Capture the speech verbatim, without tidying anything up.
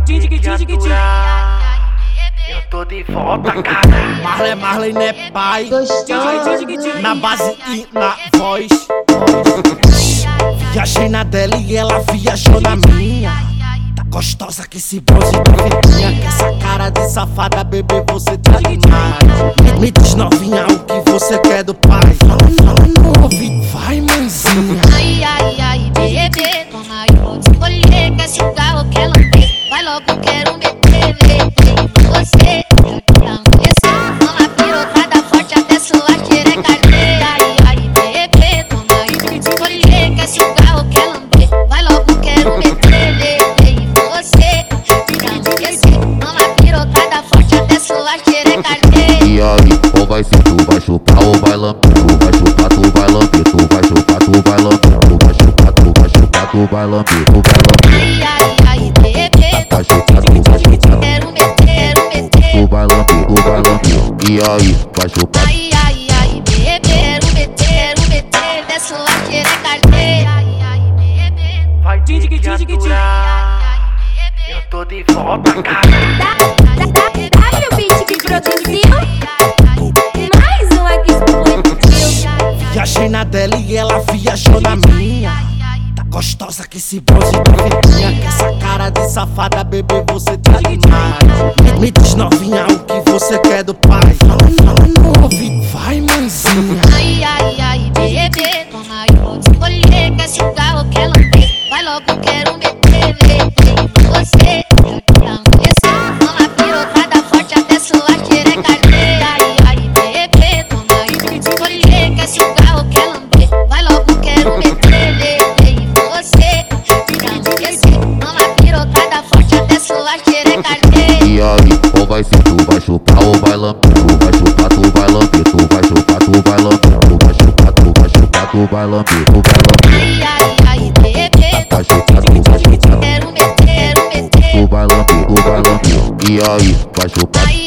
Eu tô de volta, cara. Marley, Marley, né, pai? Na base e na voz. Viajei na dela e ela viajou na minha. Tá gostosa que esse bronze tá verdinha. Que essa cara de safada, bebê, você tá demais. Me diz, novinha, o que você quer do pai. Fala, fala no ouvido, vai, mãezinha. Ai, ai, ai, bebê, toma aí, pode escolher. Quer cigarro, quer lamber. Vai logo, quero meter, meter você. Já quer amanhecer. Toma pirotada forte até sua xereca arder. Ai, ai, bebê, toma aí, pode escolher. Quer cigarro, quer lamber. Vai logo, quero meter, meter você. Já amanhecer. Toma pirotada forte até sua xereca arder. E aí, ou vai ser tu vai chupar ou vai lamber. Tu vai chupar, tu vai lamber. Tu vai chupar, tu vai lamber. Tu vai chupar, tu vai chupar, tu vai lamber. Tu vai lamber. Ai, ai, ai, bebê, Vai chupar, tu vai chupar. quero meter, quero meter. Tu vai lamber, tu vai lamber. E aí, vai chupar. Ai, ai, ai, bebê, quero meter, quero meter. Desce lá, xereca arder. Ai, ai, bebê. Vai ter que aturar. Eu tô de volta, cara. W Beat que produziu. Mais um aqui explodiu. Viajei na dela e ela viajou na minha. Tá gostosa que esse bronze tá verdinha. Que essa cara de safada, bebê, você tá demais. Me diz, novinha, o que você quer do pai. Fala, fala no ouvido, vai, mãezinha. Ai, ai, ai, bebê, toma aí, pode escolher. Quer cigarro, quer lamber. Vai logo, quero meter, meter você. Já quer amanhecer. Toma pirotada forte até sua xereca arder. Ai, ai, bebê, toma aí, pode escolher. Quer cigarro, quer lamber. Vai logo, quero meter, meter você. Já amanhecer. Toma pirotada forte até sua xereca arder. E aí, ou vai ser tu vai chupar ou vai lamber. Tu vai chupar, tu vai lamber. Tu vai chupar, tu vai lamber. Tu vai chupar, tu vai chupar, tu vai lamber. Tu vai lamber. Ai, ai, ai, bebê, Vai chupar, tu vai chupar. quero meter, quero meter. Tu vai lamber, tu vai lamber. E aí, vai chupar. Ai,